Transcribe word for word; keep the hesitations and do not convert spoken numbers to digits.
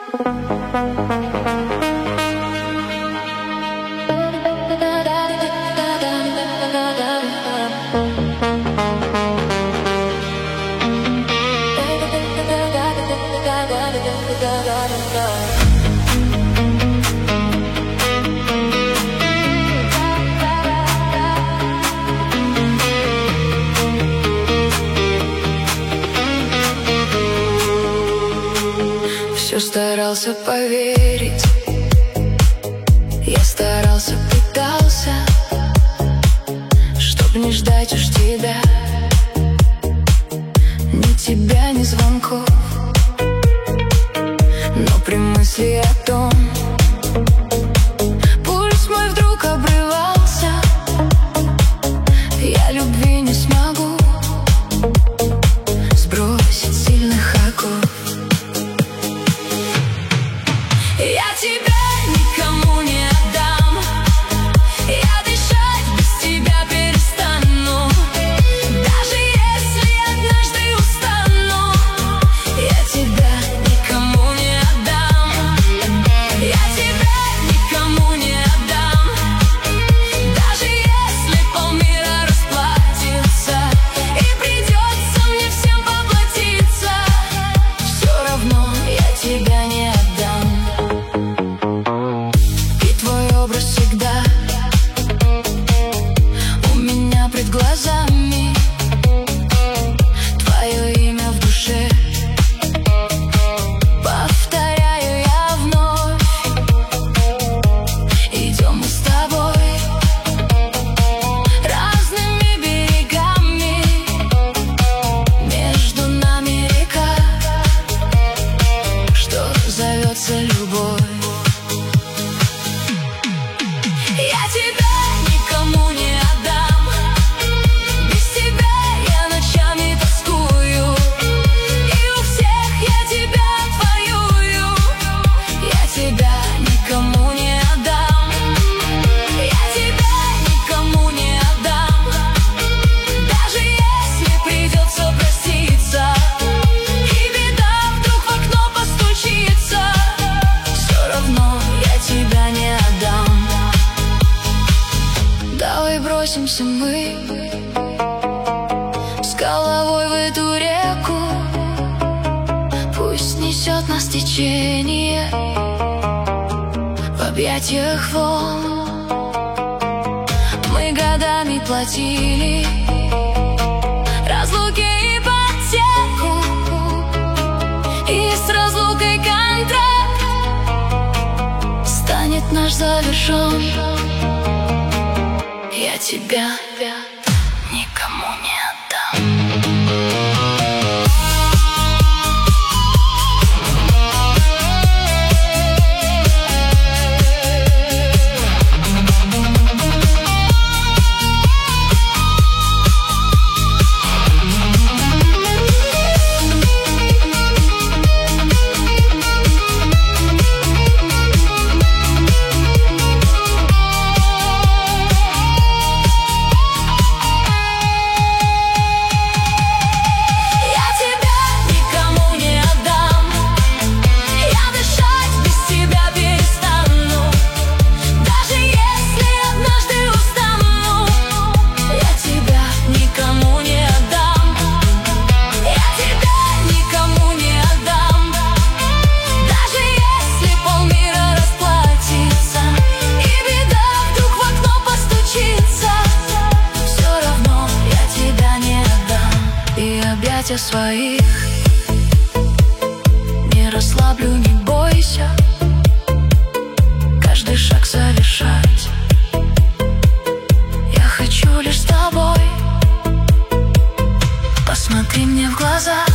Все старался поверить, я старался, пытался, чтоб не ждать уж тебя, ни тебя, ни звонков. Но при мысли о том, пульс мой вдруг обрывался, я любви не смогу сбросить сильных оков. Я тебя никому не отдам, я дышать без тебя перестану, даже если однажды устану. Я тебя никому не отдам, я тебя никому не отдам, даже если полмира расплатится и придется мне всем поплатиться, все равно я тебя не отдам. Всегда у меня пред глазами твое имя в душе, повторяю я вновь. Идем мы с тобой разными берегами, между нами река, что зовется любовь. Я тебя никому не отдам, без тебя я ночами тоскую, и у всех я тебя отвоюю. Я тебя никому не отдам, я тебя никому не отдам, даже если придется проститься, и беда вдруг в окно постучится, все равно я тебя не отдам. Давай бросимся мы с головой в эту реку, пусть несет нас течение в объятиях волн. Мы годами платили разлуки ипотеку, и с разлукой контракт станет наш завершен. Я тебя никому не отдам. Своих не расслаблю, не бойся, каждый шаг совершать. Я хочу лишь с тобой, посмотри мне в глаза.